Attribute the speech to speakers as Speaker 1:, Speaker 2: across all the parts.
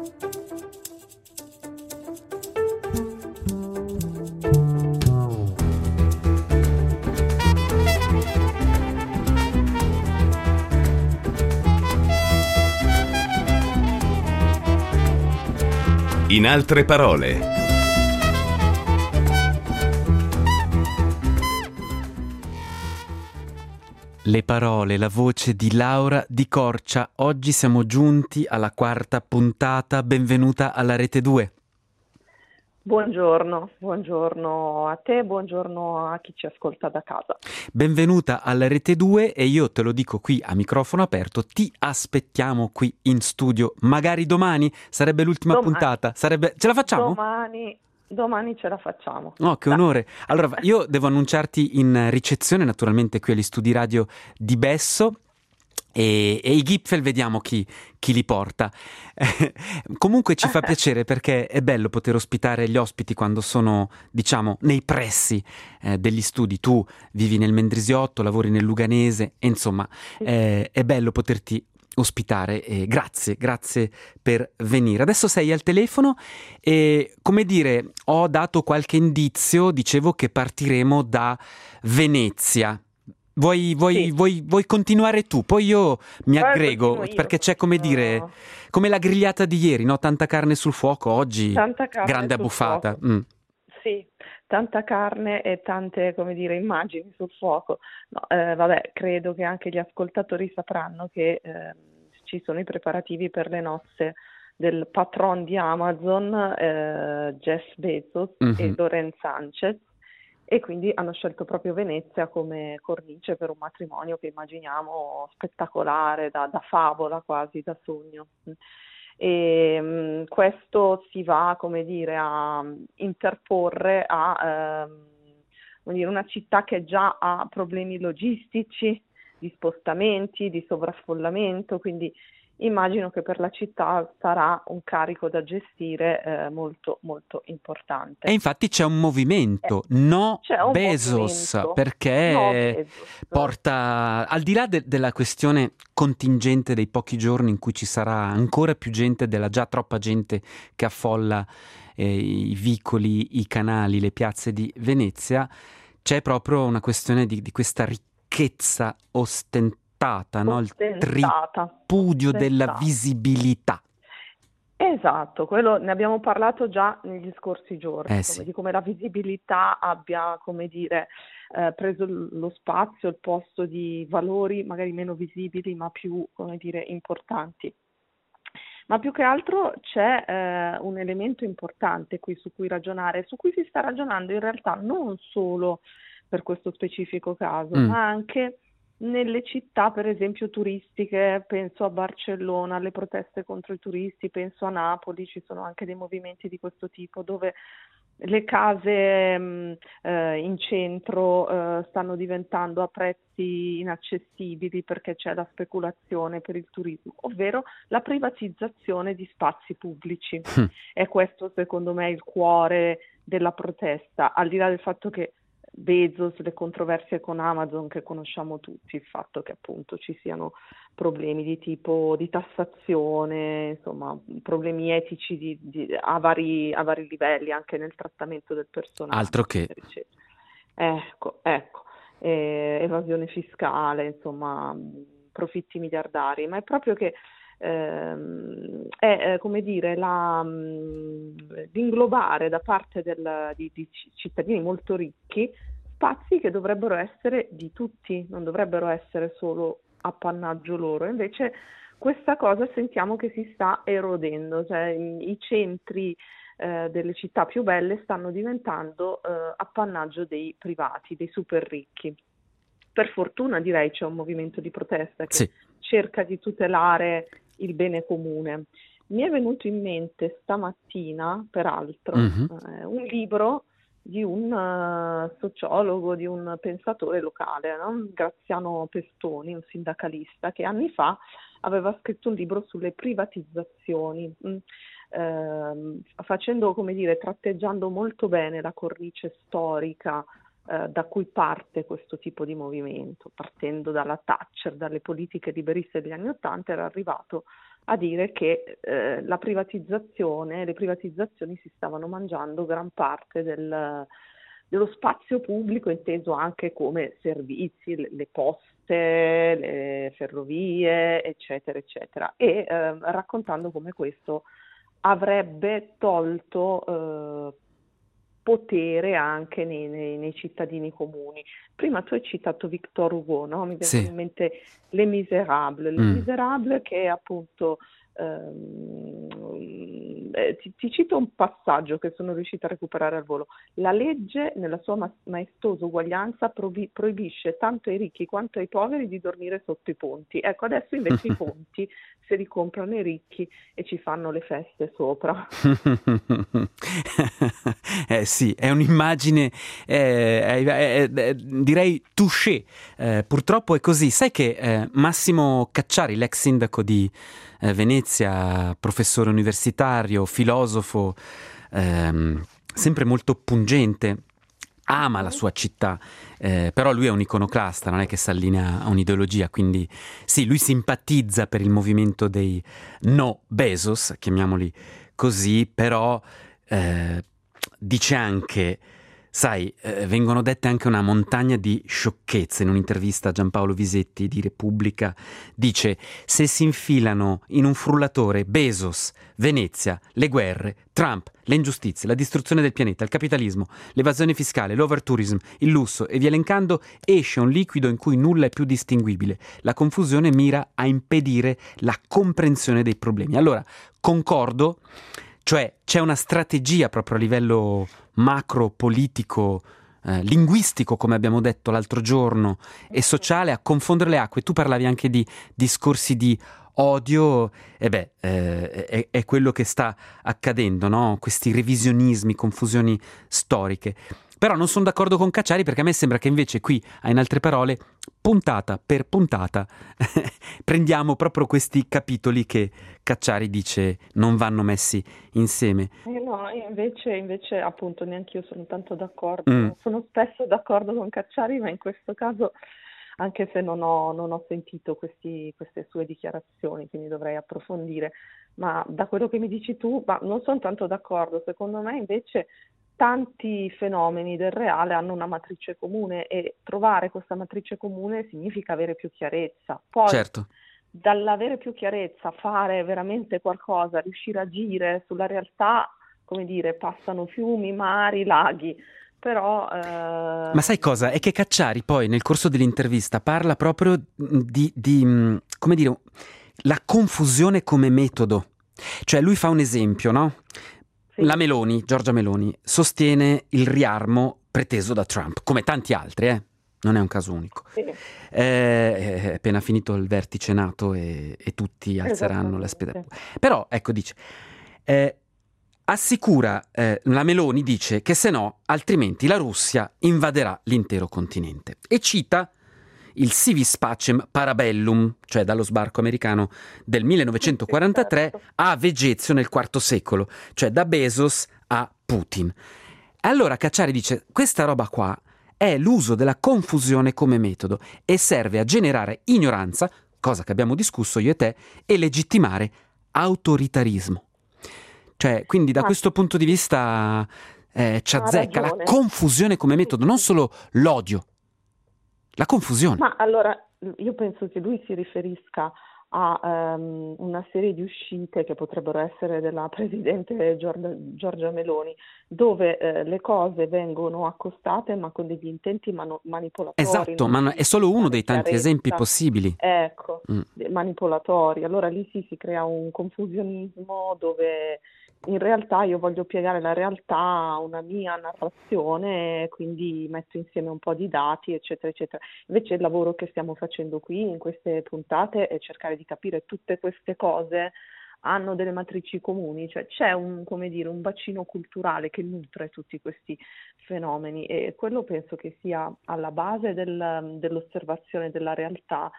Speaker 1: In altre parole.
Speaker 2: Le parole, la voce di Laura Di Corcia. Oggi siamo giunti alla quarta puntata. Benvenuta alla Rete 2.
Speaker 3: Buongiorno a te, buongiorno a chi ci ascolta da casa.
Speaker 2: Benvenuta alla Rete 2 e io te lo dico qui a microfono aperto, ti aspettiamo qui in studio, magari domani, sarebbe l'ultima puntata, ce la facciamo?
Speaker 3: Domani ce la facciamo.
Speaker 2: Oh, che onore. Allora, io devo annunciarti in ricezione, naturalmente qui agli studi radio di Besso. E i Gipfel vediamo chi li porta. Comunque ci fa piacere perché è bello poter ospitare gli ospiti quando sono, diciamo, nei pressi degli studi. Tu vivi nel Mendrisiotto, lavori nel Luganese e insomma è bello poterti ospitare e grazie per venire. Adesso sei al telefono e, come dire, ho dato qualche indizio, dicevo che partiremo da Venezia. Vuoi continuare tu? Poi io mi aggrego, perché c'è dire, come la grigliata di ieri, no? Tanta carne sul fuoco, oggi grande abbuffata.
Speaker 3: Sì, tanta carne e tante, immagini sul fuoco. No, credo che anche gli ascoltatori sapranno che ci sono i preparativi per le nozze del patron di Amazon, Jeff Bezos e Loren Sanchez. E quindi hanno scelto proprio Venezia come cornice per un matrimonio che immaginiamo spettacolare, da favola quasi, da sogno. E questo si va, a interporre a una città che già ha problemi logistici, di spostamenti, di sovraffollamento, quindi immagino che per la città sarà un carico da gestire molto molto importante.
Speaker 2: E infatti c'è un movimento, Bezos, perché porta, al di là della questione contingente dei pochi giorni in cui ci sarà ancora più gente della già troppa gente che affolla i vicoli, i canali, le piazze di Venezia, c'è proprio una questione di questa ricchezza ostentata. No? Il tripudio della visibilità.
Speaker 3: Esatto, quello ne abbiamo parlato già negli scorsi giorni,
Speaker 2: sì.
Speaker 3: Di come la visibilità abbia, preso lo spazio, il posto di valori magari meno visibili ma più, importanti. Ma più che altro c'è un elemento importante qui su cui ragionare, su cui si sta ragionando in realtà non solo per questo specifico caso, ma anche nelle città, per esempio, turistiche. Penso a Barcellona, alle proteste contro i turisti, penso a Napoli, ci sono anche dei movimenti di questo tipo, dove le case in centro stanno diventando a prezzi inaccessibili perché c'è la speculazione per il turismo, ovvero la privatizzazione di spazi pubblici. E questo, secondo me, è il cuore della protesta, al di là del fatto che Bezos, le controversie con Amazon che conosciamo tutti, il fatto che appunto ci siano problemi di tipo di tassazione, insomma problemi etici a vari livelli anche nel trattamento del personale.
Speaker 2: Altro che.
Speaker 3: Ecco, evasione fiscale, insomma profitti miliardari, ma è proprio che l'inglobare da parte di cittadini molto ricchi spazi che dovrebbero essere di tutti, non dovrebbero essere solo appannaggio loro. Invece questa cosa sentiamo che si sta erodendo, cioè i centri delle città più belle stanno diventando appannaggio dei privati, dei super ricchi. Per fortuna, direi, c'è un movimento di protesta che cerca di tutelare il bene comune. Mi è venuto in mente stamattina, peraltro, un libro di un sociologo, di un pensatore locale, no? Graziano Pestoni, un sindacalista, che anni fa aveva scritto un libro sulle privatizzazioni, facendo, tratteggiando molto bene la cornice storica da cui parte questo tipo di movimento, partendo dalla Thatcher, dalle politiche liberiste degli anni '80, era arrivato a dire che le privatizzazioni si stavano mangiando gran parte dello spazio pubblico, inteso anche come servizi, le poste, le ferrovie, eccetera, eccetera, e raccontando come questo avrebbe tolto potere anche nei cittadini comuni. Prima tu hai citato Victor Hugo, no? Mi vengono
Speaker 2: Sì.
Speaker 3: in mente Les Misérables, Les Misérables che appunto ti cito un passaggio che sono riuscita a recuperare al volo. La legge, nella sua maestosa uguaglianza, proibisce tanto ai ricchi quanto ai poveri di dormire sotto i ponti. Ecco, adesso invece i ponti se li comprano i ricchi e ci fanno le feste sopra.
Speaker 2: Sì, è un'immagine, direi touché. Purtroppo è così. Sai che Massimo Cacciari, l'ex sindaco di Venezia, professore universitario, filosofo, sempre molto pungente, ama la sua città, però lui è un iconoclasta, non è che si allinea a un'ideologia, quindi sì, lui simpatizza per il movimento dei no Bezos, chiamiamoli così, però dice anche, sai, vengono dette anche una montagna di sciocchezze. In un'intervista a Giampaolo Visetti di Repubblica dice: se si infilano in un frullatore Bezos, Venezia, le guerre, Trump, le ingiustizie, la distruzione del pianeta, il capitalismo, l'evasione fiscale, l'overtourism, il lusso e via elencando, esce un liquido in cui nulla è più distinguibile. La confusione mira a impedire la comprensione dei problemi. Allora, concordo, cioè c'è una strategia proprio a livello macro, politico, linguistico, come abbiamo detto l'altro giorno, e sociale a confondere le acque. Tu parlavi anche di discorsi di odio, è quello che sta accadendo, no? Questi revisionismi, confusioni storiche. Però non sono d'accordo con Cacciari, perché a me sembra che invece qui, in altre parole, puntata per puntata, prendiamo proprio questi capitoli che Cacciari dice non vanno messi insieme.
Speaker 3: No, invece appunto neanche io sono tanto d'accordo, sono spesso d'accordo con Cacciari, ma in questo caso, anche se non ho sentito queste sue dichiarazioni, quindi dovrei approfondire, ma da quello che mi dici tu, non sono tanto d'accordo. Secondo me invece tanti fenomeni del reale hanno una matrice comune e trovare questa matrice comune significa avere più chiarezza. Poi
Speaker 2: Certo.
Speaker 3: dall'avere più chiarezza, fare veramente qualcosa, riuscire a agire sulla realtà, come dire, passano fiumi, mari, laghi, però...
Speaker 2: Ma sai cosa? È che Cacciari poi nel corso dell'intervista parla proprio di come dire, la confusione come metodo. Cioè lui fa un esempio, no?
Speaker 3: Sì.
Speaker 2: La Meloni, Giorgia Meloni, sostiene il riarmo preteso da Trump, come tanti altri, non è un caso unico.
Speaker 3: Sì.
Speaker 2: È appena finito il vertice NATO e tutti alzeranno la speda. Però, ecco, dice, assicura, la Meloni dice che se no, altrimenti la Russia invaderà l'intero continente. E cita il Civis Pacem Parabellum, cioè dallo sbarco americano del 1943 a Vegetio nel IV secolo, cioè da Bezos a Putin. Allora Cacciari dice, questa roba qua è l'uso della confusione come metodo e serve a generare ignoranza, cosa che abbiamo discusso io e te, e legittimare autoritarismo. Cioè, quindi da questo punto di vista ci azzecca la confusione come metodo, non solo l'odio. La confusione.
Speaker 3: Ma allora, io penso che lui si riferisca a una serie di uscite che potrebbero essere della Presidente Giorgia Meloni, dove le cose vengono accostate ma con degli intenti manipolatori.
Speaker 2: Esatto, ma è solo uno dei tanti esempi possibili.
Speaker 3: Ecco, manipolatori. Allora lì si crea un confusionismo dove... In realtà io voglio piegare la realtà a una mia narrazione, quindi metto insieme un po' di dati, eccetera, eccetera. Invece il lavoro che stiamo facendo qui in queste puntate è cercare di capire tutte queste cose hanno delle matrici comuni, cioè c'è un bacino culturale che nutre tutti questi fenomeni e quello penso che sia alla base dell'osservazione della realtà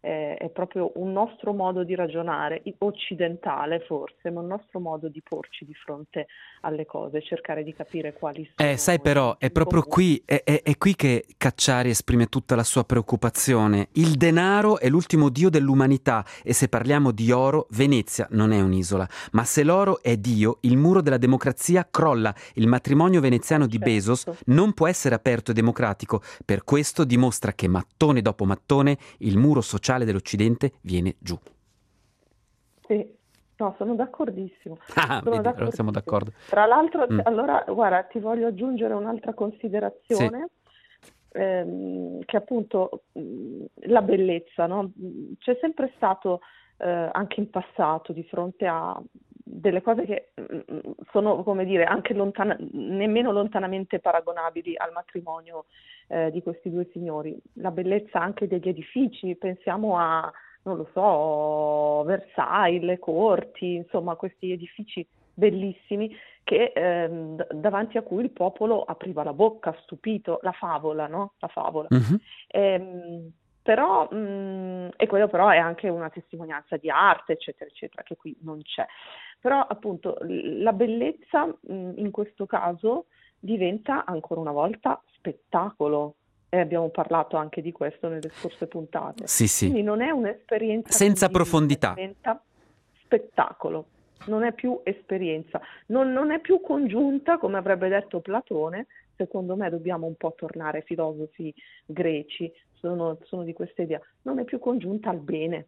Speaker 3: è proprio un nostro modo di ragionare, occidentale forse, ma un nostro modo di porci di fronte alle cose, cercare di capire quali sono
Speaker 2: Sai
Speaker 3: i
Speaker 2: però,
Speaker 3: punti
Speaker 2: è
Speaker 3: in
Speaker 2: proprio
Speaker 3: comune.
Speaker 2: è qui che Cacciari esprime tutta la sua preoccupazione. Il denaro è l'ultimo dio dell'umanità e se parliamo di oro, Venezia non è un'isola, ma se l'oro è dio, il muro della democrazia crolla. Il matrimonio veneziano di Bezos
Speaker 3: Certo.
Speaker 2: non può essere aperto e democratico. Per questo dimostra che mattone dopo mattone il muro sociale dell'Occidente viene giù.
Speaker 3: Sì, no, sono d'accordissimo.
Speaker 2: Ah,
Speaker 3: Sono
Speaker 2: vedi, allora siamo
Speaker 3: d'accordissimo.
Speaker 2: d'accordo.
Speaker 3: Tra l'altro,
Speaker 2: Mm.
Speaker 3: allora, guarda, ti voglio aggiungere un'altra
Speaker 2: Sì.
Speaker 3: considerazione, che appunto la bellezza, no? C'è sempre stato, anche in passato, di fronte a delle cose che sono, come dire, anche nemmeno lontanamente paragonabili al matrimonio di questi due signori. La bellezza anche degli edifici, pensiamo a, non lo so, Versailles, le corti, insomma, questi edifici bellissimi che davanti a cui il popolo apriva la bocca, stupito, la favola, no? La favola.
Speaker 2: Mhm.
Speaker 3: Però, e quello però è anche una testimonianza di arte, eccetera, eccetera, che qui non c'è. Però appunto la bellezza in questo caso diventa ancora una volta spettacolo. E abbiamo parlato anche di questo nelle scorse puntate.
Speaker 2: Sì, sì.
Speaker 3: Quindi non è un'esperienza
Speaker 2: Senza
Speaker 3: condivisa,
Speaker 2: profondità.
Speaker 3: diventa spettacolo, non è più esperienza, non è più congiunta come avrebbe detto Platone. Secondo me dobbiamo un po' tornare ai filosofi greci, sono di questa idea, non è più congiunta al bene.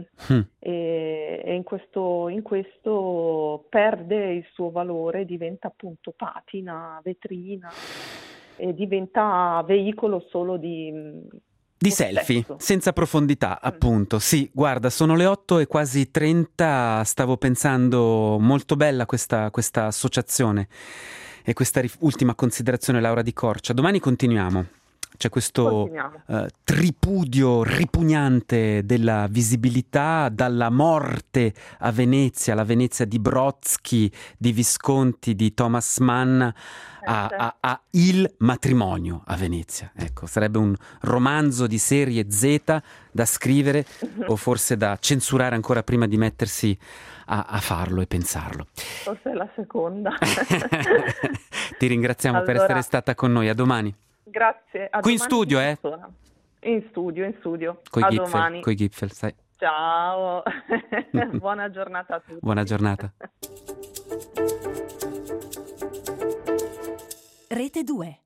Speaker 3: E in questo perde il suo valore, diventa appunto patina, vetrina e diventa veicolo solo di
Speaker 2: selfie,
Speaker 3: possesso.
Speaker 2: senza profondità, appunto. Sì, guarda, sono le 8:30, stavo pensando, molto bella questa associazione e questa ultima considerazione, Laura Di Corcia. Domani continuiamo. C'è questo
Speaker 3: Continuiamo.
Speaker 2: tripudio ripugnante della visibilità, dalla morte a Venezia, la Venezia di Brodsky, di Visconti, di Thomas Mann, a il matrimonio a Venezia. Ecco, sarebbe un romanzo di serie Z da scrivere o forse da censurare ancora prima di mettersi a farlo e pensarlo.
Speaker 3: Forse è la seconda.
Speaker 2: Ti ringraziamo per essere stata con noi. A domani.
Speaker 3: Grazie. A
Speaker 2: qui in
Speaker 3: domani
Speaker 2: studio,
Speaker 3: In studio.
Speaker 2: Coi
Speaker 3: A
Speaker 2: Gipfel,
Speaker 3: domani.
Speaker 2: coi Gipfel, sai.
Speaker 3: Ciao. Buona giornata a tutti.
Speaker 2: Buona giornata.
Speaker 4: Rete 2.